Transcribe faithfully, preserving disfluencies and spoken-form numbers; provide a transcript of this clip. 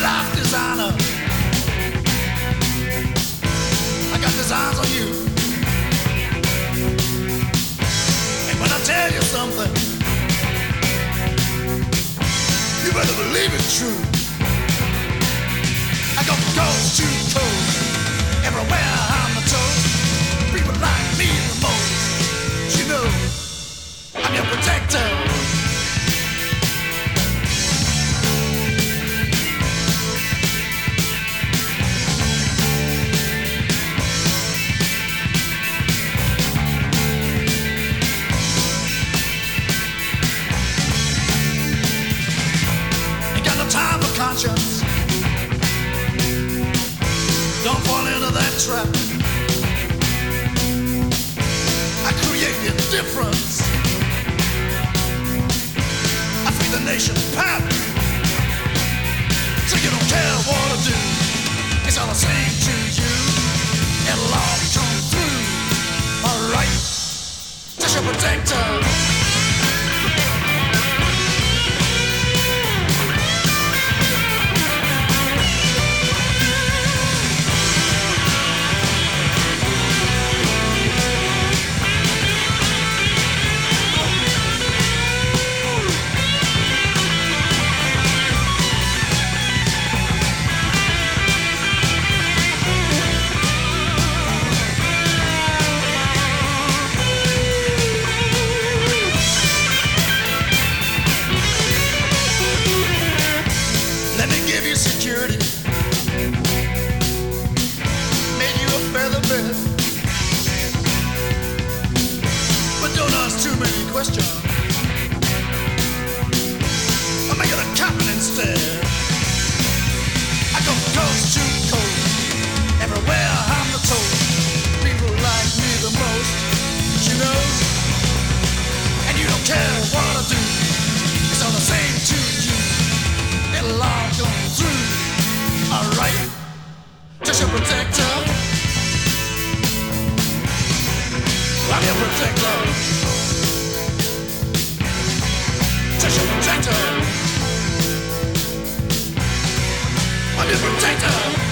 life designer. I got designs on you. And when I tell you something, you better believe it's true. I got the coast to coast, everywhere on the toast. People like me the most. You know, I'm your protector. Conscience. Don't fall into that trap. I create a difference. I feed the nation pap. So you don't care what I do. It's all the same to you. It'll all come through. Alright. Just your protector. Security made you a feather bed, but don't ask too many questions. I'll make it a captain instead. I go coast to coast, everywhere I'm the toast. People like me the most, you know, and you don't care what I do. It's all the same to you. It'll all come through. Alright, just your protector. I'm your protector. Just your protector. I'm your protector.